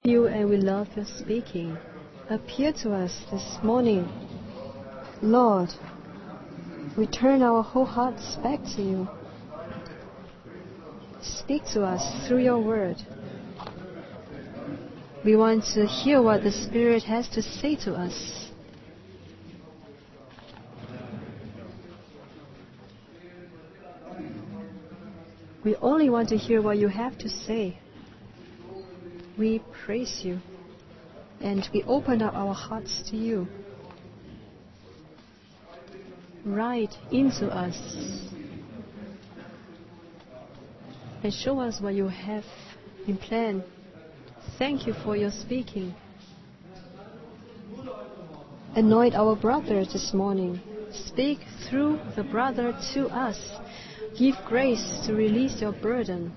You and we love your speaking. Appear to us this morning. Lord, we turn our whole hearts back to you. Speak to us through your word. We want to hear what the Spirit has to say to us. We only want to hear what you have to say. We praise you and we open up our hearts to you. Write into us and show us what you have in plan. Thank you for your speaking. Anoint our brother this morning. Speak through the brother to us. Give grace to release your burden.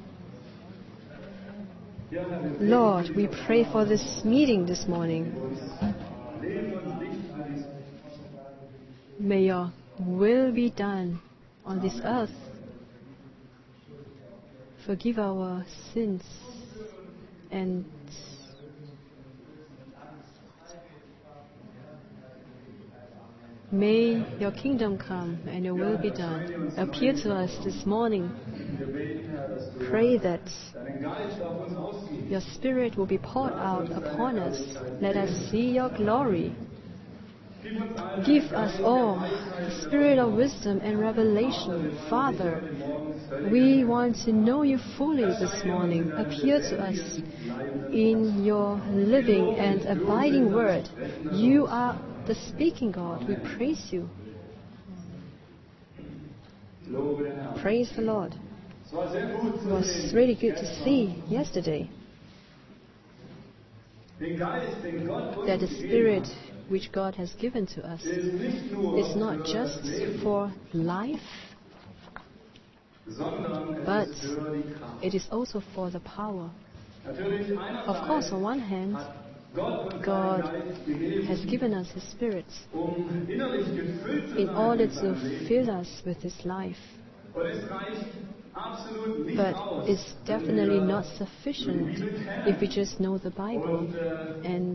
Lord, we pray for this meeting this morning. May your will be done on this earth. Forgive our sins and may your kingdom come and your will be done. Appear to us this morning. Pray that your Spirit will be poured out upon us. Let us see your glory. Give us all the spirit of wisdom and revelation. Father, we want to know you fully this morning. Appear to us in your living and abiding word. You are the speaking God. We praise you. Praise the Lord. It was really good to see yesterday that the Spirit which God has given to us is not just for life, but it is also for the power. Of course, on one hand, God has given us His Spirit in order to fill us with His life. But it's definitely not sufficient if we just know the Bible and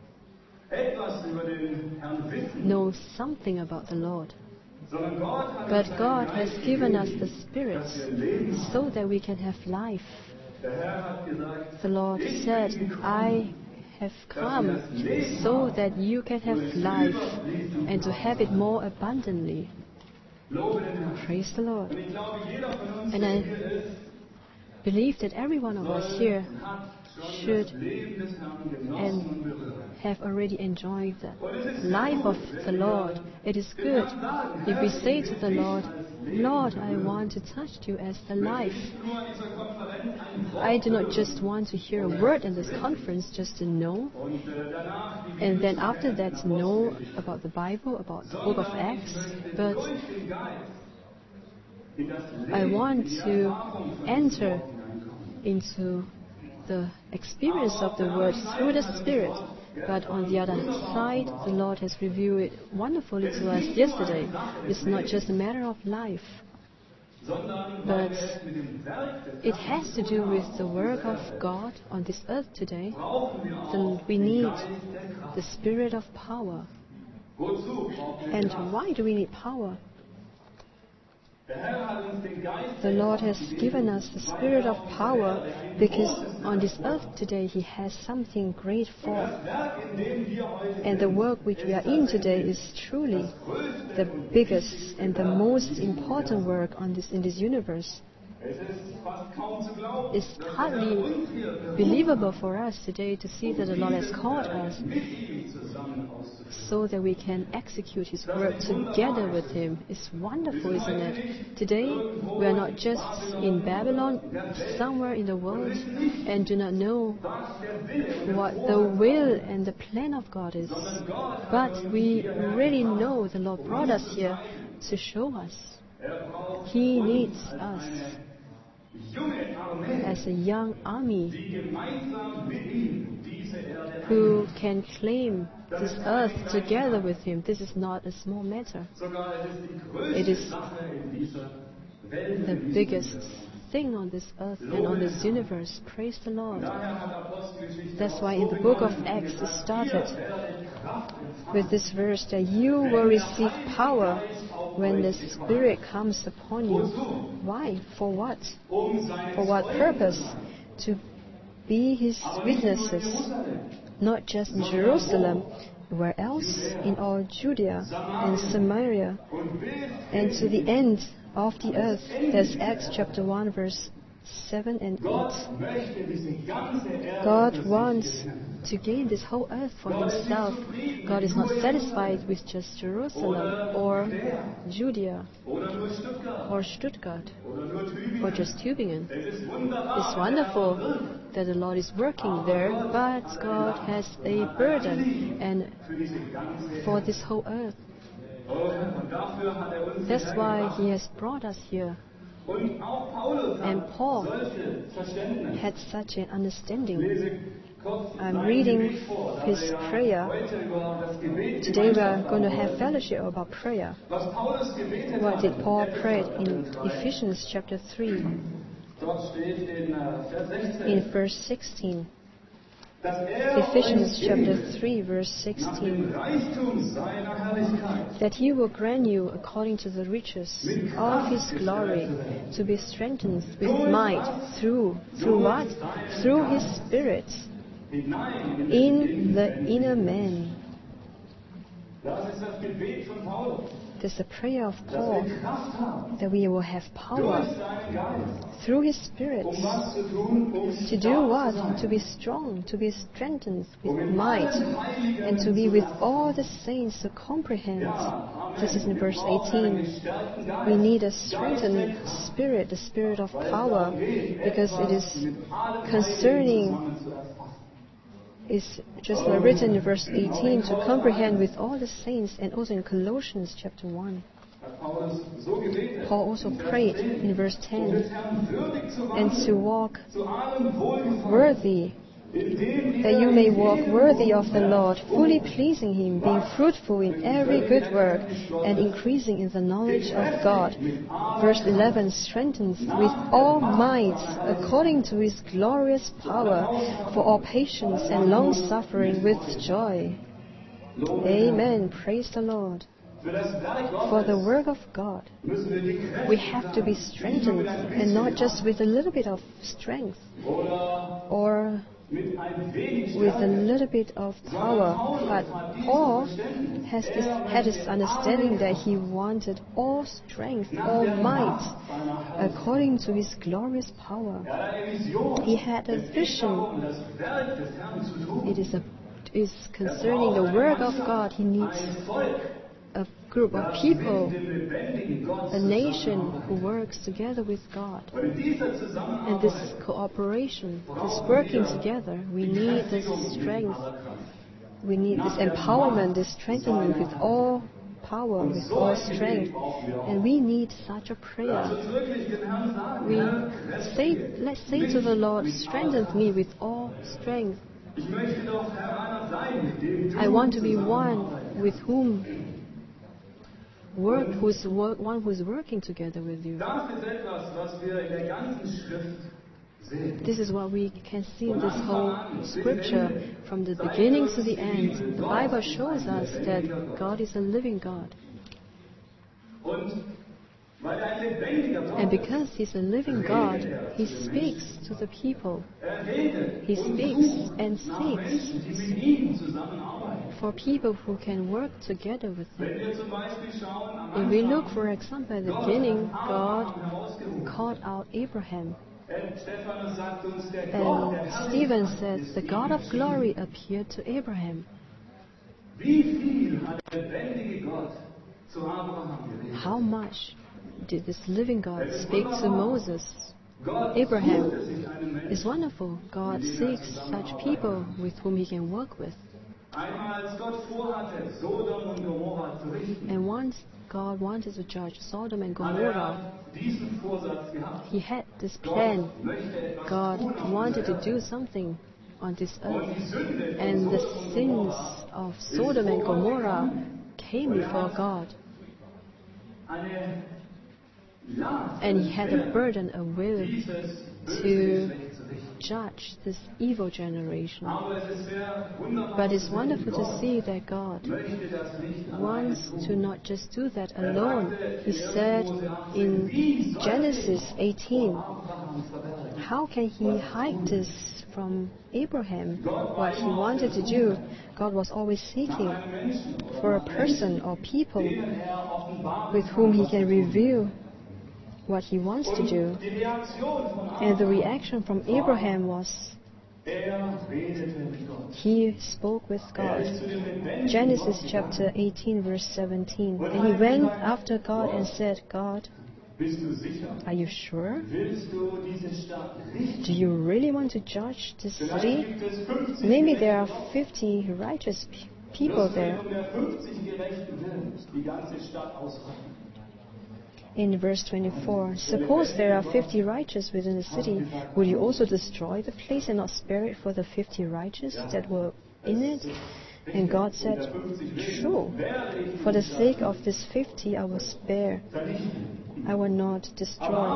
know something about the Lord. But God has given us the Spirit so that we can have life. The Lord said, I have come so that you can have life and to have it more abundantly. Praise the Lord. And I believe that every one of us here should and have already enjoyed the life of the Lord. It is good if we say to the Lord, Lord, I want to touch you as the life. I do not just want to hear a word in this conference just to know, and then after that to know about the Bible, about the book of Acts, but I want to enter into the experience of the Word through the Spirit. But on the other side, the Lord has revealed it wonderfully to us yesterday. It's not just a matter of life, but it has to do with the work of God on this earth today. Then we need the Spirit of power. And why do we need power? The Lord has given us the Spirit of power because on this earth today He has something great for. And the work which we are in today is truly the biggest and the most important work in this universe. It's hardly believable for us today to see that the Lord has called us so that we can execute His work together with Him. It's wonderful, isn't it? Today, we are not just in Babylon, somewhere in the world, and do not know what the will and the plan of God is. But we really know the Lord brought us here to show us. He needs us as a young army who can claim this earth together with Him. This is not a small matter. It is the biggest thing on this earth and on this universe. Praise the Lord. That's why in the book of Acts it started with this verse that you will receive power when the Spirit comes upon you. Why? For what? For what purpose? To be His witnesses, not just in Jerusalem, where else? In all Judea and Samaria, and to the end of the earth. That's Acts chapter 1, verse 7 and 8. God wants to gain this whole earth for Himself. God is not satisfied with just Jerusalem or Judea or Stuttgart or just Tübingen. It's wonderful that the Lord is working there, but God has a burden and for this whole earth. That's why He has brought us here. And Paul had such an understanding. I'm reading his prayer. Today we are going to have fellowship about prayer. What did Paul pray in Ephesians chapter 3? In verse 16. Ephesians chapter 3, verse 16. That He will grant you, according to the riches of His glory, to be strengthened with might through what? Through His Spirit in the inner man. That's the prayer of Paul, that we will have power through His Spirit. To do what? To be strong, to be strengthened with might, and to be with all the saints to comprehend. This is in verse 18. We need a strengthened spirit, the spirit of power, because it is concerning. Is just written in verse 18 to comprehend with all the saints, and also in Colossians chapter 1. Paul also prayed in verse 10, and to walk worthy, that you may walk worthy of the Lord, fully pleasing Him, being fruitful in every good work, and increasing in the knowledge of God. Verse 11, strengthens with all might, according to His glorious power, for all patience and long-suffering with joy. Amen. Praise the Lord. For the work of God, we have to be strengthened, and not just with a little bit of strength, or with a little bit of power. But Paul had this understanding that he wanted all strength, all might, according to His glorious power. He had a vision. It is concerning the work of God. He needs a group of people, a nation who works together with God. And this cooperation, this working together, we need this strength. We need this empowerment, this strengthening with all power, with all strength. And we need such a prayer. Let's say to the Lord, strengthen me with all strength. I want to be one with whom one who is working together with you. This is what we can see in this whole scripture, from the beginning to the end. The Bible shows us that God is a living God. And because He's a living God, He speaks to the people. He speaks and seeks for people who can work together with Him. If we look, for example, at the beginning, God called out Abraham. And Stephen says, the God of glory appeared to Abraham. How much did this living God speak to Moses? Abraham is wonderful. God seeks such people with whom He can work with. And once God wanted to judge Sodom and Gomorrah, He had this plan. God wanted to do something on this earth. And the sins of Sodom and Gomorrah came before God. And he had a burden, a will to judge this evil generation. But it's wonderful to see that God wants to not just do that alone. He said in Genesis 18, how can he hide this from Abraham? What he wanted to do, God was always seeking for a person or people with whom he can reveal what he wants to do. And the reaction from Abraham was, he spoke with God. Genesis chapter 18 verse 17. And he went after God and said, God, are you sure? Do you really want to judge this city? Maybe there are 50 righteous people there. In verse 24, suppose there are 50 righteous within the city, will you also destroy the place and not spare it for the 50 righteous that were in it? And God said, true, for the sake of this 50 I will spare, I will not destroy.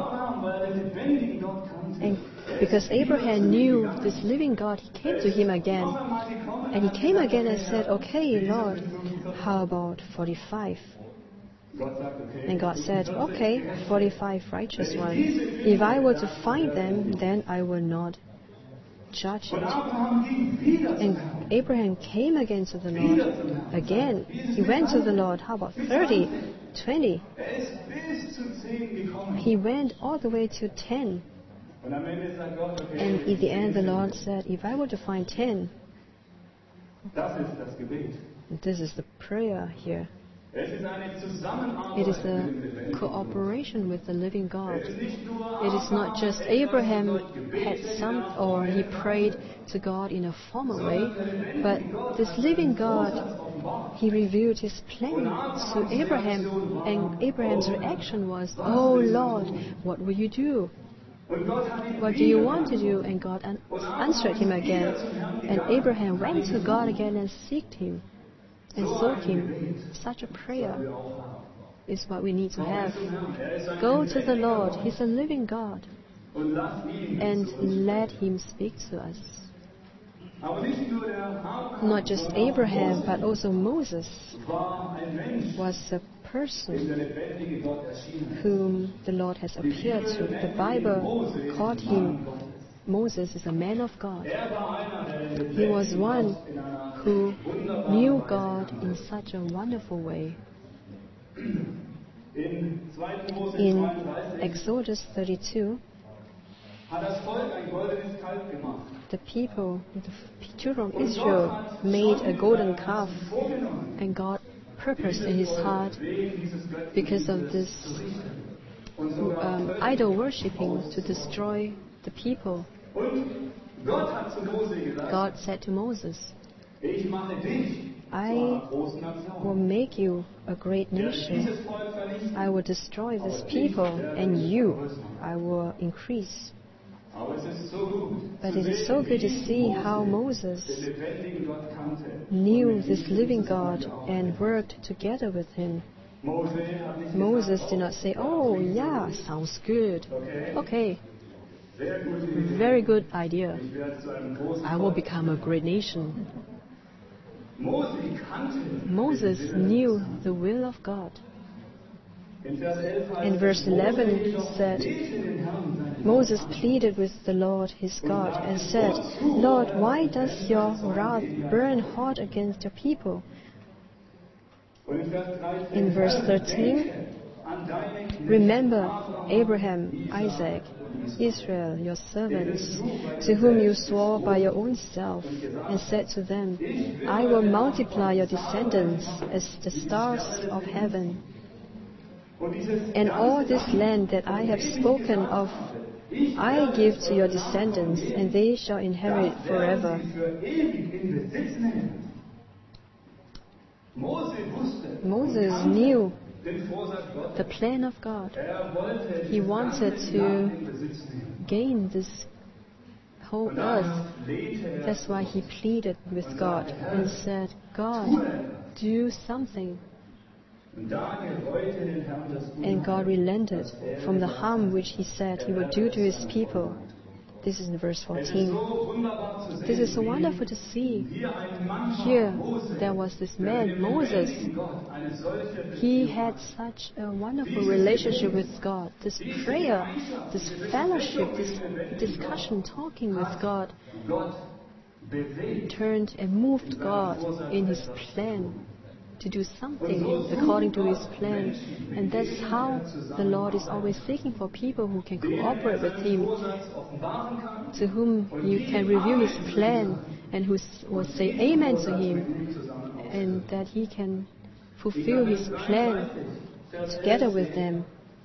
And because Abraham knew this living God, he came to him again. And he came again and said, okay, Lord, how about 45? And God said, okay, 45 righteous ones. If I were to find them, then I will not judge it. And Abraham came again to the Lord. Again, he went to the Lord. How about 30, 20? He went all the way to 10. And in the end, the Lord said, if I were to find 10, this is the prayer here. It is a cooperation with the living God. It is not just Abraham had or he prayed to God in a formal way, but this living God, he revealed his plan to Abraham, and Abraham's reaction was, oh Lord, what will you do? What do you want to do? And God answered him again. And Abraham went to God again and sought him. And sought him. Such a prayer is what we need to have. Go to the Lord. He's a living God. And let him speak to us. Not just Abraham, but also Moses was a person whom the Lord has appeared to. The Bible called him, Moses is a man of God. He was one who knew God in such a wonderful way. In Exodus 32, the people, the children of Israel, made a golden calf, and God purposed in his heart, because of this idol worshipping, to destroy the people. God said to Moses, I will make you a great nation. I will destroy this people, and you I will increase. But it is so good to see how Moses knew this living God and worked together with him. Moses did not say, oh yeah, sounds good. Okay, very good idea. I will become a great nation. Moses knew the will of God. In verse 11 said, Moses pleaded with the Lord his God and said, Lord, why does your wrath burn hot against your people? In verse 13, remember Abraham, Isaac, Israel, your servants, to whom you swore by your own self, and said to them, I will multiply your descendants as the stars of heaven. And all this land that I have spoken of, I give to your descendants, and they shall inherit it forever. Moses knew the plan of God. He wanted to gain this whole earth. That's why he pleaded with God and said, God, do something. And God relented from the harm which he said he would do to his people. This is in verse 14. This is so wonderful to see. Here there was this man, Moses. He had such a wonderful relationship with God. This prayer, this fellowship, this discussion, talking with God turned and moved God in his plan to do something according to his plan. And that's how the Lord is always seeking for people who can cooperate with him, to whom you can reveal his plan and who will say amen to him, and that he can fulfill his plan together with them.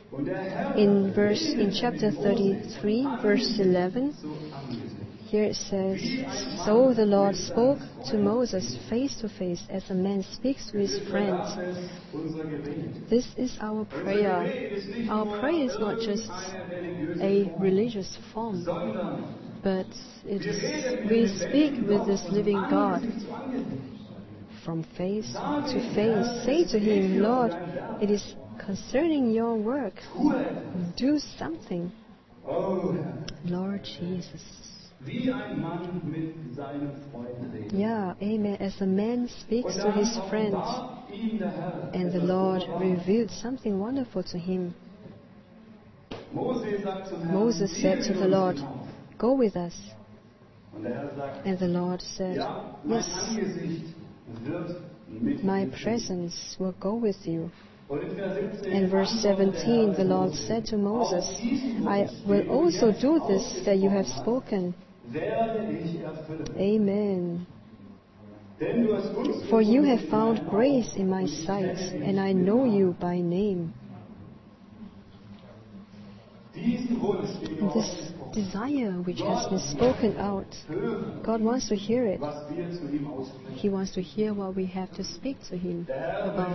In chapter 33, verse 11, here it says, "So the Lord spoke to Moses face to face as a man speaks to his friends." This is our prayer. Our prayer is not just a religious form, but we speak with this living God from face to face. Say to him, "Lord, it is concerning your work. Do something." Lord Jesus. Yeah, amen. As a man speaks to his friends, and the Lord revealed something wonderful to him. Moses said to the Lord, "Go with us." And the Lord said, "Yes, my presence will go with you." In verse 17, the Lord said to Moses, "I will also do this that you have spoken." Amen. "For you have found grace in my sight, and I know you by name." This desire which has been spoken out, God wants to hear it. He wants to hear what we have to speak to him about.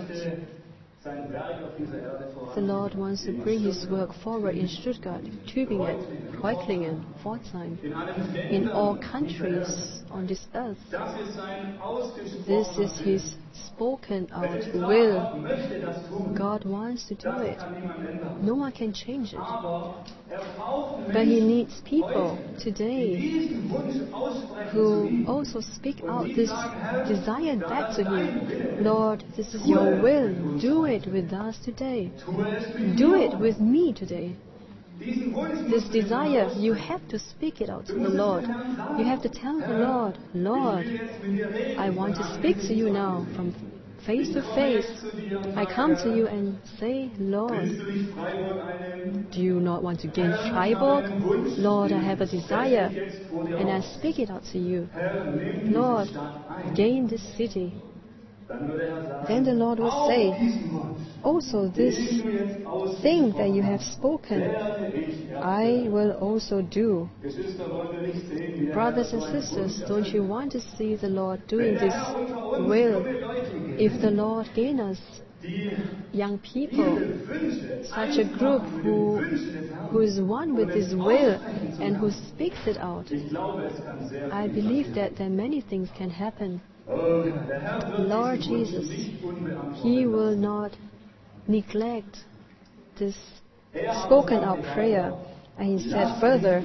The Lord wants to bring his work forward in Stuttgart, Tübingen, Reutlingen, Pforzheim, in all countries on this earth. This is his spoken out will. God wants to do it. No one can change it. But he needs people today who also speak out this desire back to him. "Lord, this is your will. Do it with us today. Do it with me today." This desire, you have to speak it out to the Lord. You have to tell the Lord, "Lord, I want to speak to you now from face to face. I come to you and say, Lord, do you not want to gain Freiburg? Lord, I have a desire, and I speak it out to you. Lord, gain this city." Then the Lord will say, "Also this thing that you have spoken, I will also do." Brothers and sisters, don't you want to see the Lord doing this will? If the Lord gain us young people, such a group who is one with His will and who speaks it out, I believe that there many things can happen. Lord Jesus, He will not neglect this spoken out prayer. And He said further,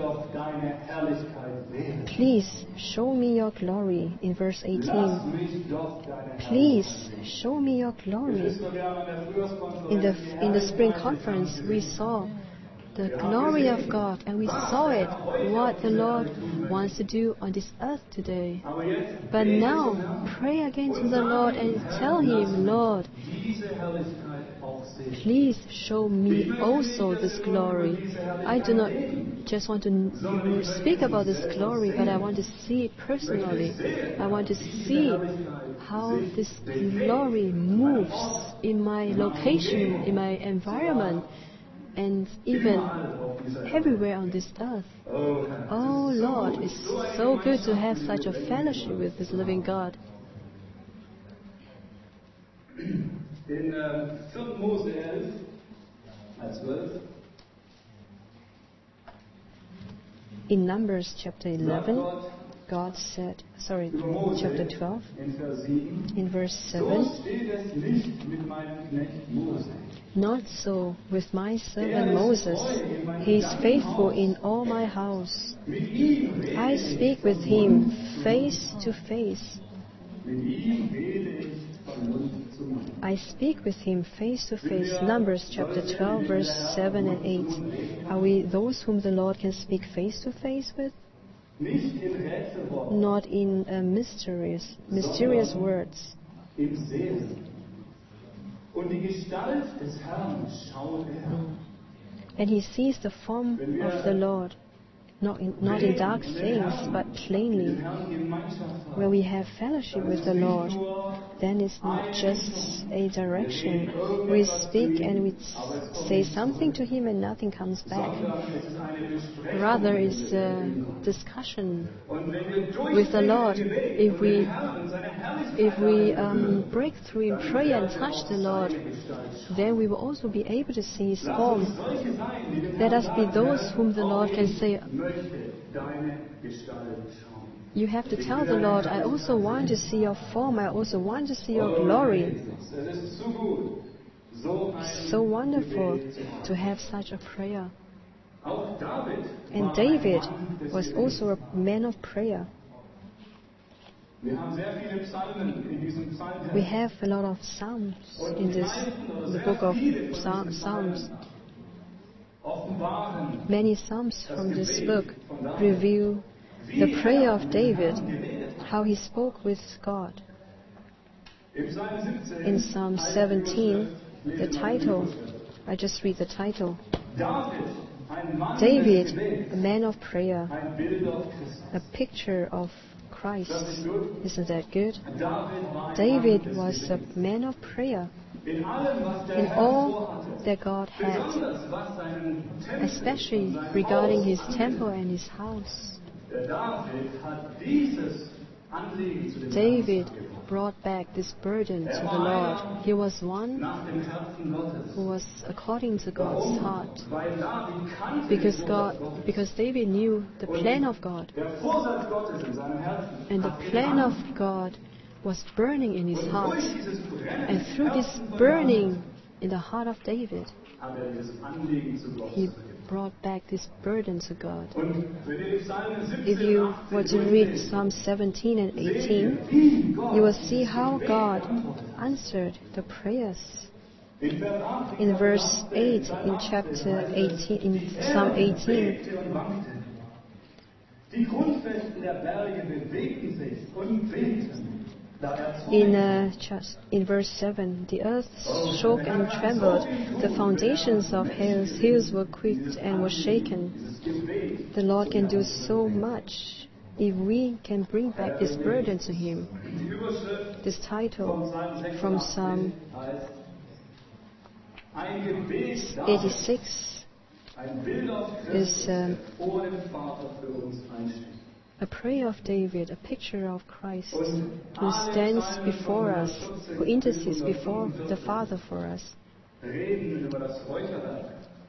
"Please show me your glory," in verse 18. Please show me your glory. In the spring conference, we saw the glory of God, and we saw it, what the Lord wants to do on this earth today. But now, pray again to the Lord and tell Him, "Lord, please show me also this glory." I do not just want to speak about this glory, but I want to see it personally. I want to see how this glory moves in my location, in my environment, and even everywhere on this earth. Oh Lord, it's so good to have such a fellowship with this living God. In 4. Mose 11, Vers 12. In Numbers chapter 11, God said, chapter 12, in Vers 7. in verse So 7, steht es nicht mit meinem Knecht Mose. not so with my servant Moses. He is faithful in all my house. Mit ihm rede I speak with him face to face. Mit ihm rede ich von Mund zu Mund. I speak with him face to face. Numbers chapter 12, verse 7 and 8. Are we those whom the Lord can speak face to face with? Nicht in Rätselworten, Not in mysterious words. im Sehen. Und die Gestalt des Herrn schaut And he sees the form of the Lord, not in dark things, but plainly. Herrn Gemeinschaft haben. Where we have fellowship with the Lord, then it's not just a direction. We speak and we say something to him and nothing comes back. Es ist eine Besprechung. Rather, it's a discussion Und wenn wir with the Lord. durchgehen If we Herrn und seine Herrlichkeit break through in prayer and touch the Lord, then we will also be able to see his form. solche sein, die dem Let us be those whom the Lord can say, möchte deine Gestalt schauen. you have to tell the Lord, I also want to see your form, I also want to see your glory. Es ist so gut, so ein So wonderful to have such a prayer. Auch David And war David ein Mann des was Gebets. also a man of prayer. Wir haben sehr viele Psalmen in diesem Psalm. We have a lot of psalms in the book of Psalms. Offenbaren Many psalms from this book reveal the prayer of David, how he spoke with God. im Psalm 17 In Psalm 17, the title, I just read the title. David, ein Mann David, des Gebets, a man of prayer, ein Bild auf Christus. a picture of Christ. Das ist gut. Isn't that good? David war ein David Mann des was a Gebets. man of prayer In allem, was der in Herr all vorhatte, that God had, besonders was seinen Tempel especially und sein regarding Haus his anging. temple and his house. Der David hat dieses Anliegen zu dem David Herrn gebracht. brought back this burden to the Lord. He was one Nach dem Herzen Gottes. who was according to God's heart. Weil David kannte den Vorsatz Gottes. Because David knew the plan of God, Der Vorsatz Gottes in seinem Herzen and the hat plan of gebrannt. God was burning in his Und heart. durch dieses Brennen And through this Herzen von burning in the heart of David, hat dieses Anliegen zu Gott he zurückgebracht. brought back this burden to God. Und wenn ihr die Psalmen 17, If you were to read 18 Psalm 17 and 18, wie Gott you will see how God answered the prayers. in Vers 8 In verse 8 in chapter 18, in Psalm 18, bebte und wankte. Die Grundfesten der Berge bewegten sich und bebten, da in verse 7, the earth shook and trembled, the foundations of hills were quaked and were shaken. dieses Gebet. The Lord can do so much if we can bring back this burden to Him. Die Überschrift This vom title Psalm from 86 Psalm heißt Ein Gebet Davids, 86 ein Bild auf is Christus, der vor dem Vater für uns einsteht. a prayer of David, a picture of Christ Und who alle stands Psalmen before von us, who intercedes before the Father for us. reden über das Räucherwerk,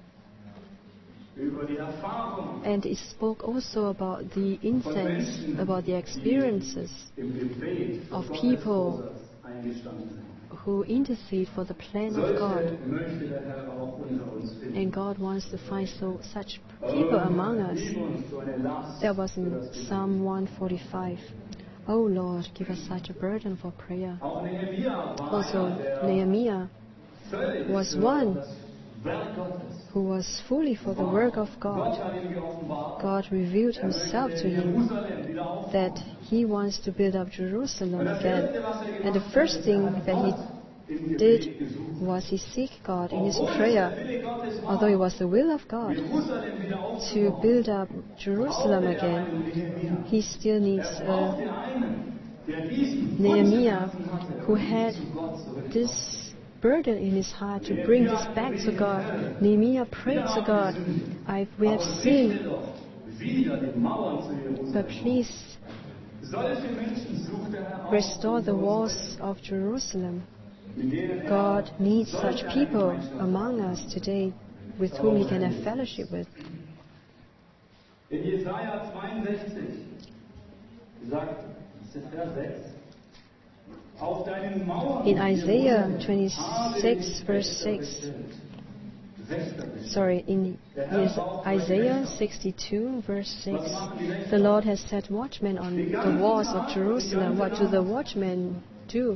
über die Erfahrung And it spoke also about the incense, about the experiences im Gebet für of Gottes people Vorsatz eingestanden sind. who intercede for the plan of God. Solche möchte der Herr auch unter uns finden. And God wants to find such people among us. Gib uns so eine Last That was für in das Gebet. Psalm 145. Oh Lord, give us such a burden for prayer. Auch Nehemia war Also, einer, der Nehemiah völlig was für one das Werk Gottes. who was fully for the work of Gott God. hat ihm geoffenbart, God revealed Himself to him Jerusalem wieder aufbauen. that He wants to build up Jerusalem Und das again. Erste, was er And the gemacht first hat, thing er hat that he Gott im Gebet did gesucht. was he seek God in his Obwohl es prayer, der Wille Gottes war, although it was the will of God Jerusalem wieder to aufzubauen, build up Jerusalem brauchte er again. einen Nehemia. He still needs Er brauchte einen, der diesen Nehemiah Wunsch im Herzen hatte, who um had zu Gott zurückzukommen. this burden in his heart to bring this back to God. Nehemiah prayed to God, we have sinned, Richte doch wieder die Mauern zu Jerusalem. but please Solche Menschen sucht der Herr auf, restore the walls of Jerusalem. mit denen er God needs such solche people Gemeinschaft among us today with whom He can have fellowship with. In Jesaja 62 In Isaiah 26, verse 6, in Isaiah 62, verse 6, the Lord has set watchmen on the walls of Jerusalem. What do the watchmen do?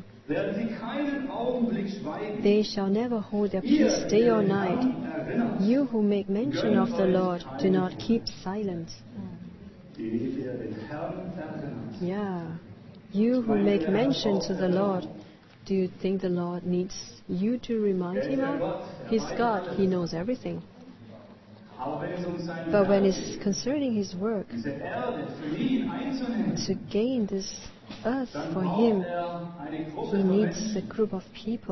They shall never hold their peace day or night. You who make mention of the Lord, do not keep silent. Yeah. You who make mention to the Lord, do you think the Lord needs you to remind Him of? He's God. He knows everything. But when it's concerning His work, to gain this earth for Him, He needs a group of people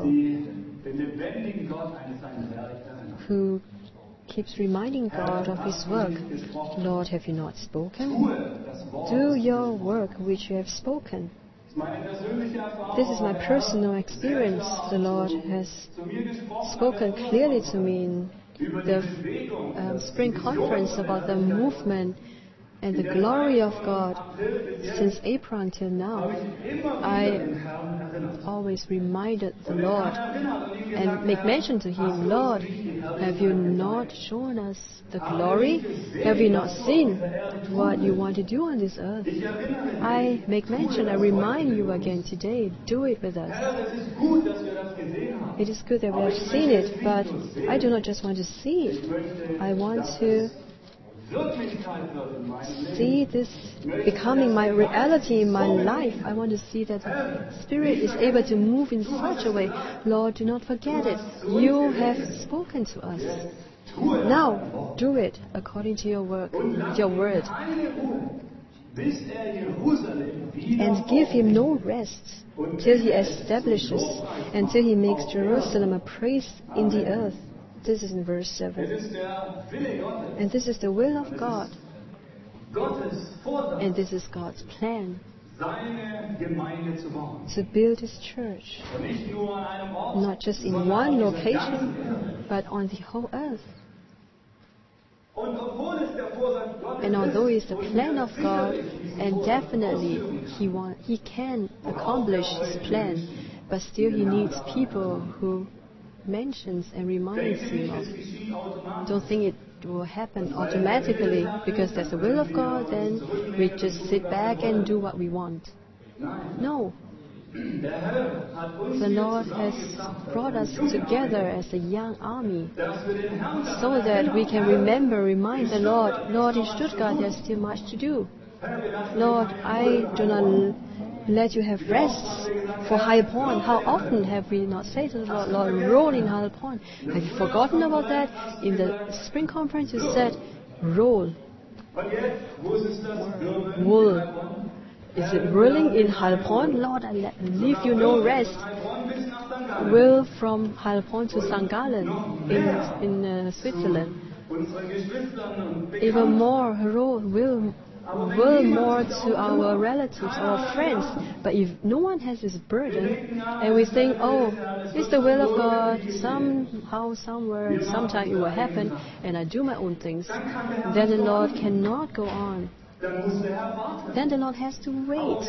who keeps reminding God of His work. Lord, have you not spoken? Do your work which you have spoken. This is my personal experience. The Lord has spoken clearly to me in the spring conference about the movement and the glory of God. Since April until now, I always reminded the Lord and make mention to Him, Lord, have you not shown us the glory? Have you not seen what you want to do on this earth? I make mention, I remind you again today, do it with us. It is good that we have seen it, but I do not just want to see it. I want to see this becoming my reality in my life. I want to see that the Spirit is able to move in such a way. Lord, do not forget it. You have spoken to us. Now, do it according to your word. And give Him no rest till He establishes, until He makes Jerusalem a praise in the earth. This is in verse 7. And this is the will of God. And this is God's plan. To build His church. Not just in one location, but on the whole earth. And although it's the plan of God, and definitely He can accomplish His plan, but still He needs people who mentions and reminds Him of. Don't think it will happen automatically because that's the will of God, then we just sit back and do what we want. No. The Lord has brought us together as a young army so that we can remind the Lord, in Stuttgart there's still much to do. Lord, I do not let you have rests for Heilbronn. How often have we not said to the Lord, Lord, roll in Heilbronn? Have you forgotten about that? In the spring conference you said, roll. Wool. Is it rolling in Heilbronn? Lord, I leave you no rest. Wool from Heilbronn to St. Gallen in Switzerland. Even more, will more to our relatives, our friends. But if no one has this burden, and we think, oh, it's the will of God, somehow, somewhere, sometime it will happen, and I do my own things, then the Lord cannot go on. Then the Lord has to wait.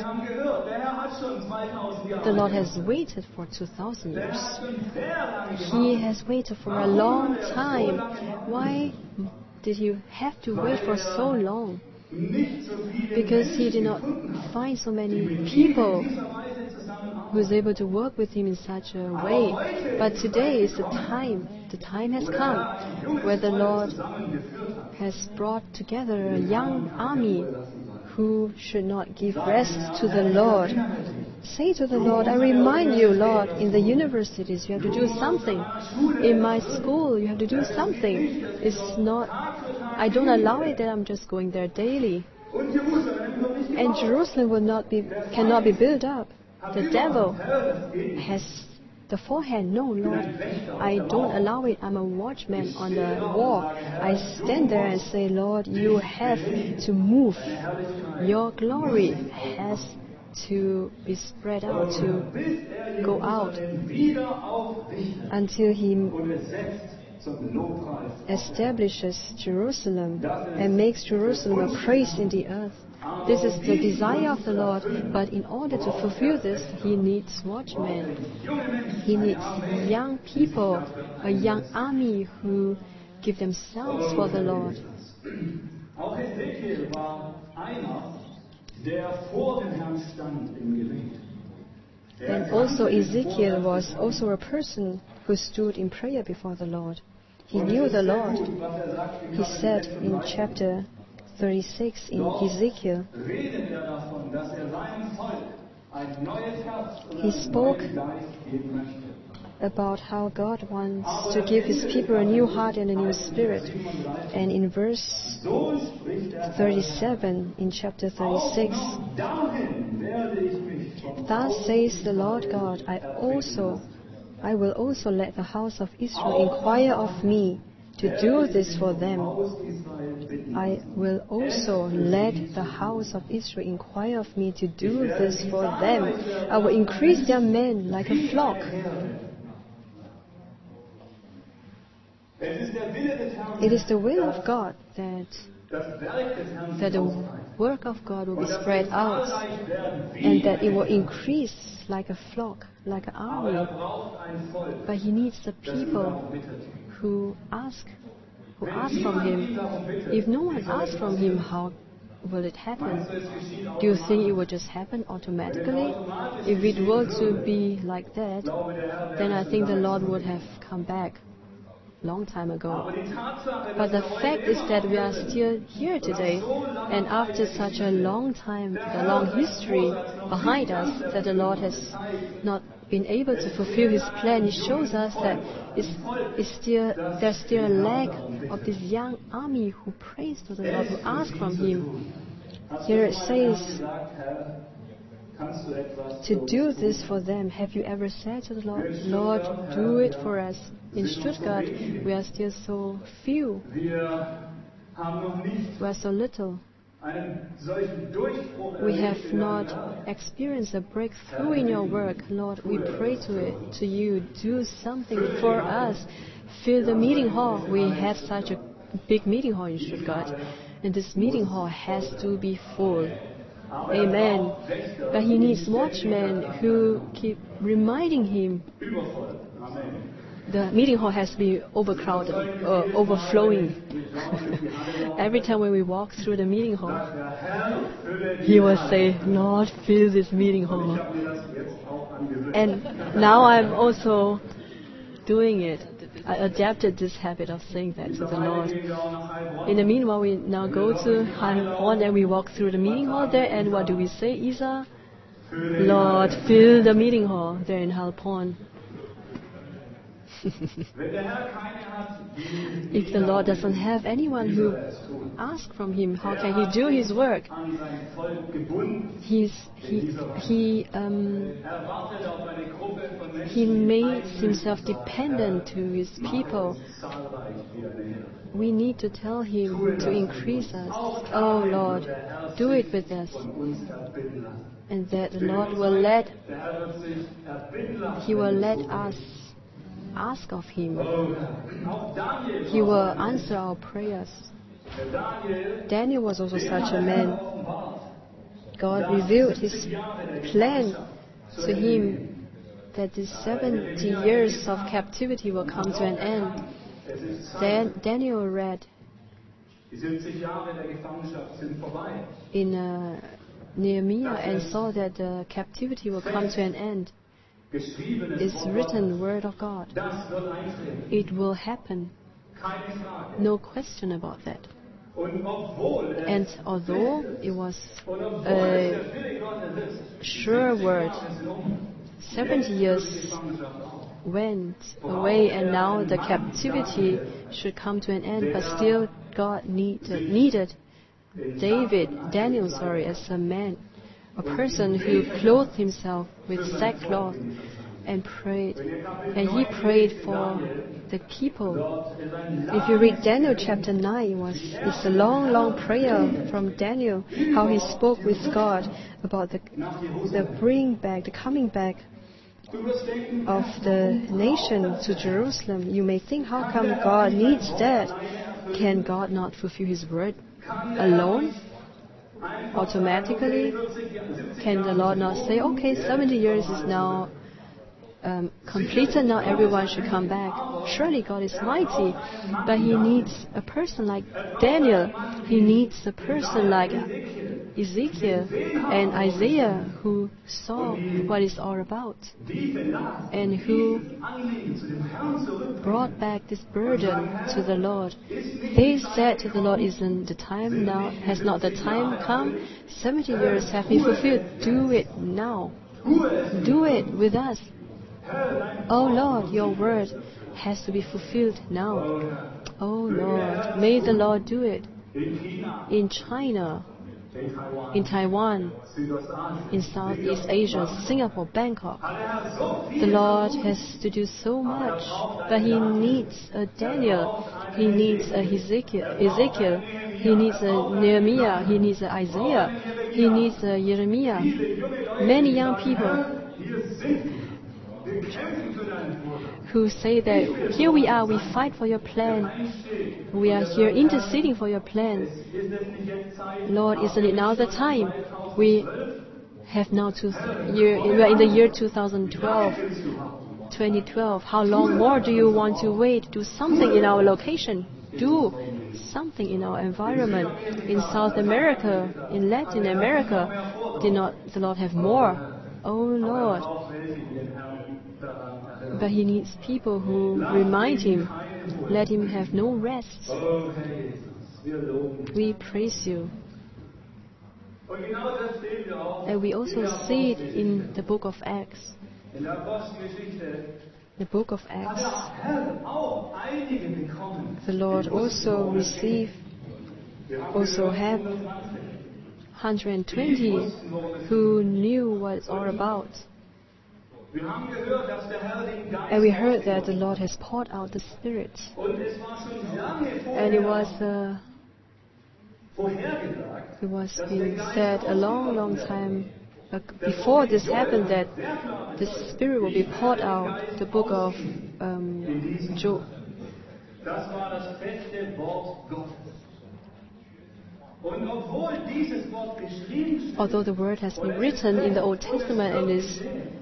The Lord has waited for 2,000 years. He has waited for a long time. Why did He have to wait for so long? Because He did not find so many people who is able to work with Him in such a way. But today is the time. The time has come where the Lord has brought together a young army who should not give rest to the Lord. Say to the Lord, I remind you, Lord, in the universities you have to do something. In my school you have to do something. It's not, I don't allow it that I'm just going there daily. And Jerusalem cannot be built up. The devil has the forehand. No, Lord, I don't allow it. I'm a watchman on the wall. I stand there and say, Lord, you have to move. Your glory has to be spread out, to go out until He establishes Jerusalem and makes Jerusalem a praise in the earth. This is the desire of the Lord, but in order to fulfill this, He needs watchmen. He needs young people, a young army who give themselves for the Lord. Auch Ezekiel war einer, der vor dem Herrn stand im Gebet. And also Ezekiel was also a person who stood in prayer before the Lord. He knew the Lord. He said in chapter 36 in Ezekiel, he spoke about how God wants to give His people a new heart and a new spirit. And in verse 37 in chapter 36, thus says the Lord God, I will also let the house of Israel inquire of me to do this for them. I will also let the house of Israel inquire of me to do this for them. I will increase their men like a flock. It is the will of God that the work of God will be spread out and that it will increase like a flock, like an army. But He needs the people who ask from Him. If no one asks from Him, how will it happen? Do you think it will just happen automatically? If it were to be like that, then I think the Lord would have come back long time ago. But the fact is that we are still here today, and after such a long time, the long history behind us, that the Lord has not been able to fulfill His plan, it shows us that there's still a lack of this young army who prays to the Lord, who asks from Him. Here it says, to do this for them. Have you ever said to the Lord, Lord, do it for us? In Stuttgart, we are still so few. We are so little. We have not experienced a breakthrough in your work. Lord, we pray to you. Do something for us. Fill the meeting hall. We have such a big meeting hall in Stuttgart, and this meeting hall has to be full. Amen. But He needs watchmen who keep reminding Him. The meeting hall has to be overcrowded, overflowing. Every time when we walk through the meeting hall, He will say, Lord, fill this meeting hall. And now I'm also doing it. I adapted this habit of saying that to the Lord. In the meanwhile, we now go to Heilbronn and we walk through the meeting hall there, and what do we say, Isa? Lord, fill the meeting hall there in Heilbronn. If the Lord doesn't have anyone who asks from Him, how can He do His work? He makes Himself dependent to His people. We need to tell Him to increase us. Oh Lord, do it with us. And that the Lord will let us ask of Him. He will answer our prayers. Daniel was also such a man. God revealed His plan to him that the 70 years of captivity will come to an end. Then Daniel read in Nehemiah and saw that the captivity will come to an end. It's written, word of God. It will happen. No question about that. And although it was a sure word, 70 years went away and now the captivity should come to an end, but still God needed Daniel as a man, a person who clothed himself with sackcloth and prayed. And he prayed for the people. If you read Daniel chapter 9, it's a long, long prayer from Daniel, how he spoke with God about the coming back of the nation to Jerusalem. You may think, how come God needs that? Can God not fulfill His word alone? automatically? Can the Lord not say, okay, 70 years is now completed, now everyone should come back? Surely God is mighty, but He needs a person like Daniel. He needs a person like Ezekiel and Isaiah who saw what it's all about and who brought back this burden to the Lord. They said to the Lord, isn't the time now? Has not the time come? 70 years have been fulfilled. Do it now. Do it with us. Oh Lord, your word has to be fulfilled now. Oh Lord, may the Lord do it in China, in Taiwan, in Southeast Asia, Singapore, Bangkok. The Lord has to do so much, but He needs a Daniel, He needs a Ezekiel, He needs a Nehemiah, He needs a Isaiah, He needs a Jeremiah. Many young people who say that here we are, we fight for your plan. We are here interceding for your plan. Lord, isn't it now the time? We have now we are in the year 2012. How long more do you want to wait? Do something in our location. Do something in our environment. In South America, in Latin America, did not the Lord have more? Oh Lord. But He needs people who remind Him, let Him have no rest. We praise you. And we also see it in the book of Acts. The book of Acts. The Lord also have 120 who knew what it's all about. And we heard that the Lord has poured out the Spirit. And it was being said a long time before this happened that the Spirit will be poured out. The book of Job. Although the word has been written in the Old Testament and is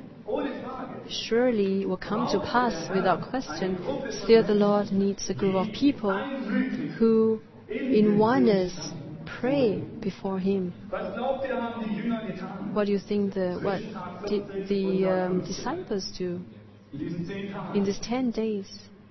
surely will come to pass without question, still the Lord needs a group of people who in oneness pray before Him. What do you think what did the disciples do in these 10 days?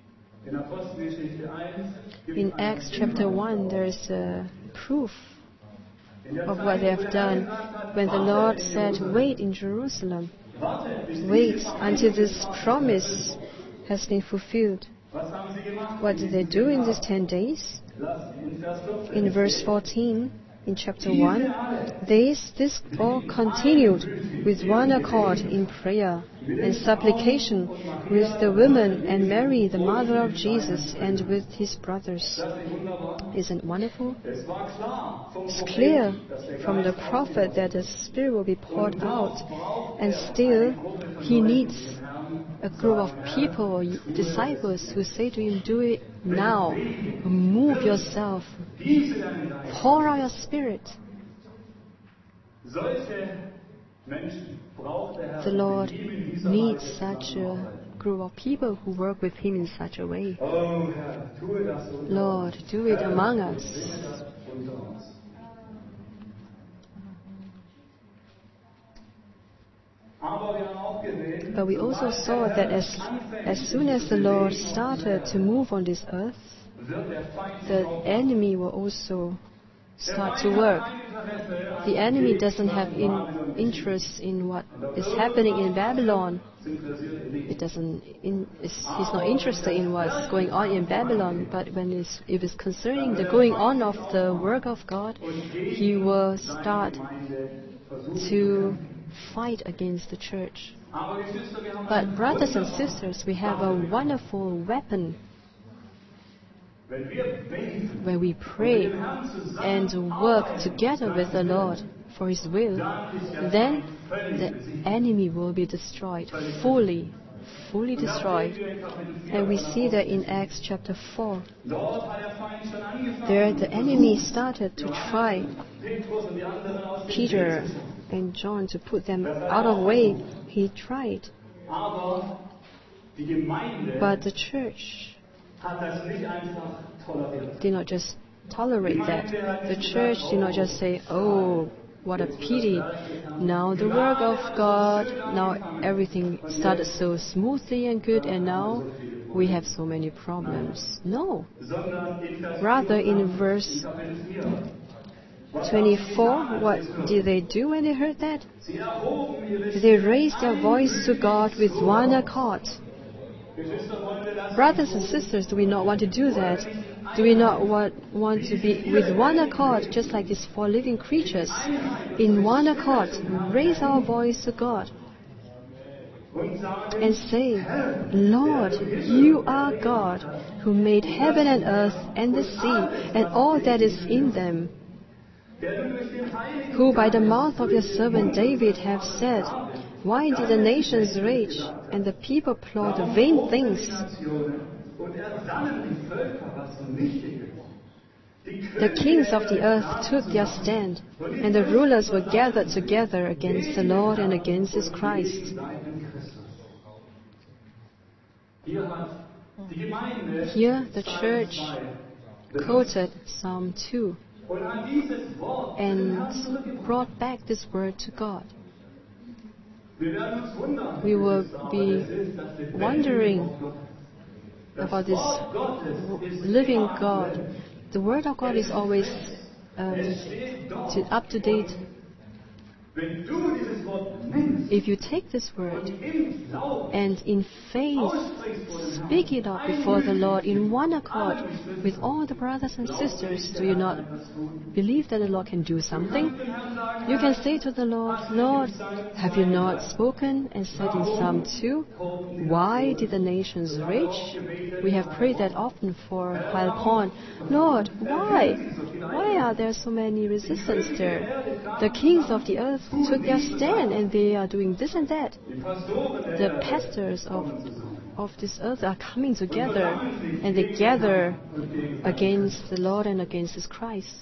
In Acts chapter 1 there is a proof of what they have done. When the Lord said, wait in Jerusalem, wait until this promise has been fulfilled. What did they do in these 10 days? In verse 14, in chapter 1, this all continued with one accord in prayer and supplication with the women and Mary, the mother of Jesus, and with His brothers. Isn't it wonderful? It's clear from the prophet that the Spirit will be poured out, and still He needs a group of people, disciples, who say to Him, do it now, move yourself, pour out your Spirit. The Lord needs such a group of people who work with Him in such a way. Lord, do it among us. But we also saw that as soon as the Lord started to move on this earth, the enemy will also start to work. The enemy doesn't have interest in what is happening in Babylon. He's not interested in what's going on in Babylon, but when it is concerning the going on of the work of God, he will start to fight against the church. But brothers and sisters, we have a wonderful weapon. When we pray and work together with the Lord for His will, then the enemy will be destroyed fully. fully destroyed. And we see that in Acts chapter 4. There the enemy started to try Peter and John to put them out of the way. He tried. But the church did not just tolerate that. The church did not just say, oh, what a pity. Now the work of God, now everything started so smoothly and good, and now we have so many problems. No. Rather, in verse 24, what did they do when they heard that? They raised their voice to God with one accord. Brothers and sisters, do we not want to do that? Do we not want to be with one accord, just like these four living creatures? In one accord, raise our voice to God and say, Lord, you are God, who made heaven and earth and the sea and all that is in them, who by the mouth of your servant David have said, why did the nations rage and the people plot vain things? The kings of the earth took their stand, and the rulers were gathered together against the Lord and against His Christ. Here the church quoted Psalm 2 and brought back this word to God. We will be wondering about this living God. The Word of God is always up to date. If you take this word and in faith speak it up before the Lord in one accord with all the brothers and sisters, do you not believe that the Lord can do something? You can say to the Lord, Lord, have you not spoken and said in Psalm 2, why did the nations rage? We have prayed that often for Heilbronn. Lord, why? Why are there so many resistance there? The kings of the earth took their stand and they are doing this and that. The pastors of this earth are coming together and they gather against the Lord and against His Christ.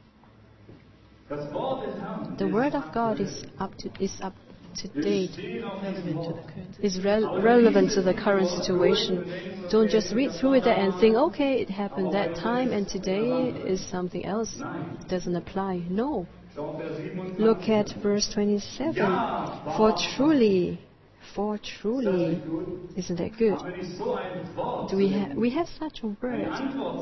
The Word of God is up to date, is relevant to the current situation. Don't just read through it and think, okay, it happened that time and today is something else. It doesn't apply. No. Look at verse 27. For truly, isn't that good? We have such a word.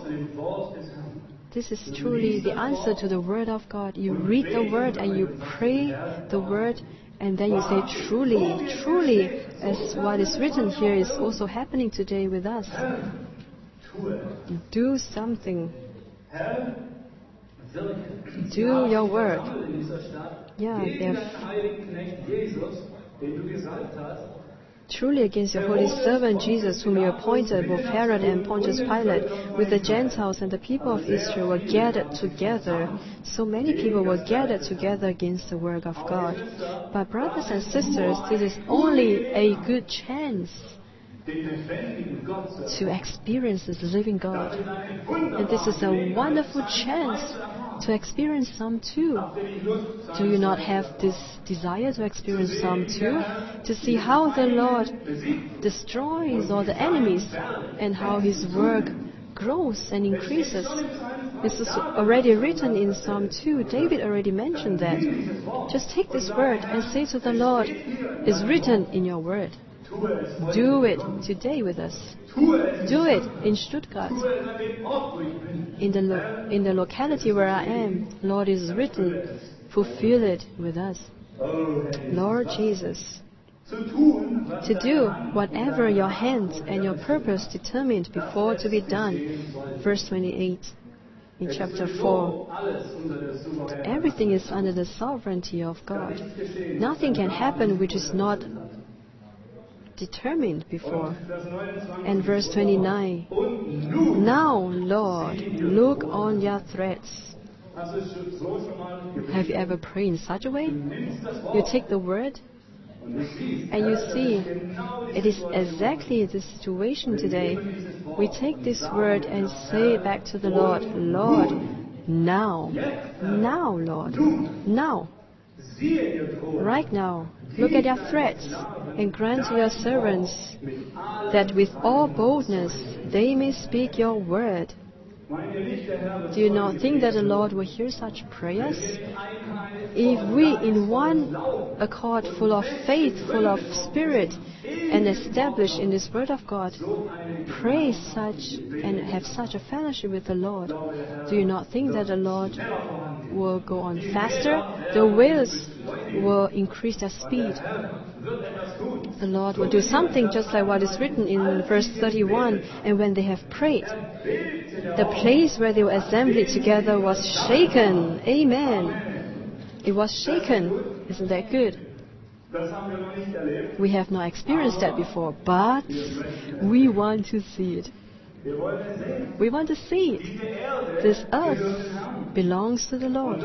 This is truly the answer to the Word of God. You read the Word and you pray the Word, and then you say, truly, as what is written here is also happening today with us. Do something. Do your work. Truly against your holy servant Jesus, whom you appointed, both Herod and Pontius Pilate, with the Gentiles and the people of Israel were gathered together. So many people were gathered together against the work of God. But brothers and sisters, this is only a good chance to experience this living God. And this is a wonderful chance to experience Psalm 2. Do you not have this desire to experience Psalm 2? To see how the Lord destroys all the enemies and how His work grows and increases. This is already written in Psalm 2. David already mentioned that. Just take this word and say to the Lord, it's written in your word. Do it today with us. Do it in Stuttgart. In the locality where I am, Lord, it is written. Fulfill it with us. Lord Jesus, to do whatever your hands and your purpose determined before to be done. Verse 28 in chapter 4. Everything is under the sovereignty of God. Nothing can happen which is not determined before. And verse 29. Now, Lord, look on your threats. Have you ever prayed in such a way? You take the word And you see, it is exactly the situation today. We take this word and say it back to the Lord, Lord, now, Lord, now, right now, look at your threats and grant to your servants that with all boldness they may speak your word. Do you not think that the Lord will hear such prayers? If we in one accord, full of faith, full of spirit, and established in this word of God, pray such and have such a fellowship with the Lord, do you not think that the Lord will go on faster? The wheels will increase their speed. The Lord will do something just like what is written in verse 31. And when they have prayed, the place where they were assembled together was shaken. Amen. It was shaken. Isn't that good? We have not experienced that before, but we want to see it. We want to see it. This earth belongs to the Lord.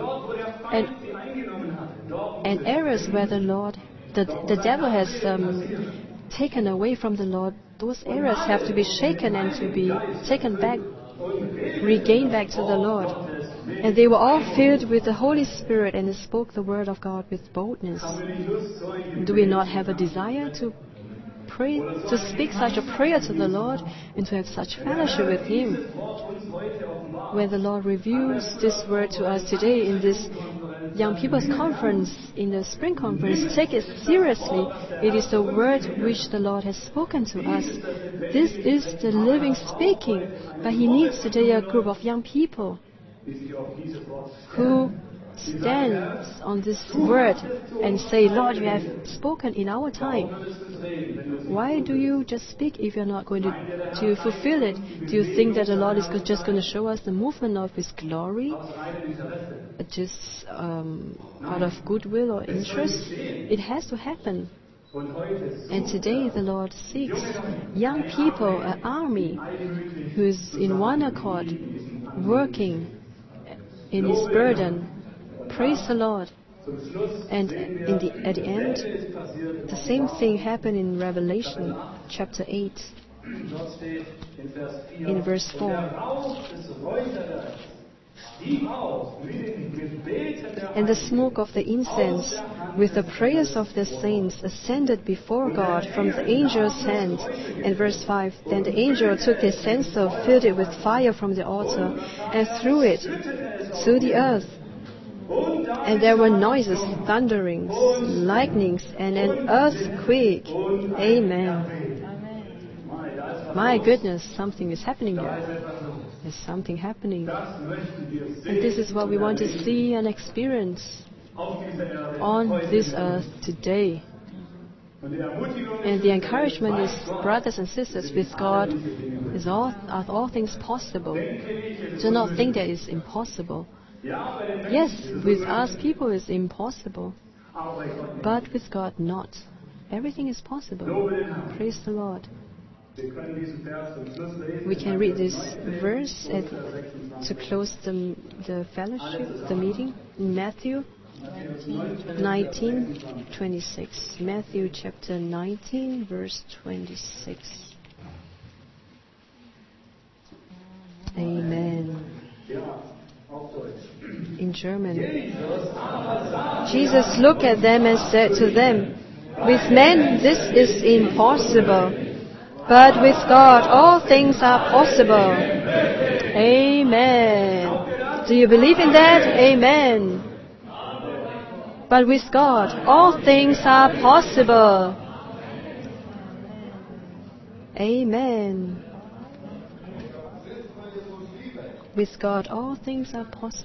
And areas where the devil has taken away from the Lord, those areas have to be shaken and to be taken back, regained back to the Lord. And they were all filled with the Holy Spirit and they spoke the word of God with boldness. Do we not have a desire to pray, to speak such a prayer to the Lord and to have such fellowship with Him? When the Lord reveals this word to us today in this Young People's Conference, in the Spring Conference, take it seriously. It is the word which the Lord has spoken to us. This is the living speaking. But He needs today a group of young people who stands on this word and say, Lord, you have spoken in our time. Why do you just speak if you're not going to fulfill it? Do you think that the Lord is just going to show us the movement of His glory just out of goodwill or interest? It has to happen. And today the Lord seeks young people, an army who's in one accord, working in His burden. Praise the Lord. And at the end, the same thing happened in Revelation chapter 8, in verse 4. And the smoke of the incense with the prayers of the saints ascended before God from the angel's hand. And verse 5, then the angel took a censer, filled it with fire from the altar, and threw it to the earth. And there were noises, thunderings, lightnings, and an earthquake. Amen. My goodness, something is happening here. There's something happening. And this is what we want to see and experience on this earth today. And the encouragement is, brothers and sisters, with God are all things possible. Do not think that it's impossible. Yes, with us people it's impossible, but with God not. Everything is possible. Praise the Lord. We can read this verse to close the fellowship, the meeting, in Matthew 19:26. Matthew chapter 19, verse 26. Amen. In German. Jesus looked at them and said to them, with men this is impossible, but with God all things are possible. Amen. Do you believe in that? Amen. But with God all things are possible. Amen. With God all things are possible.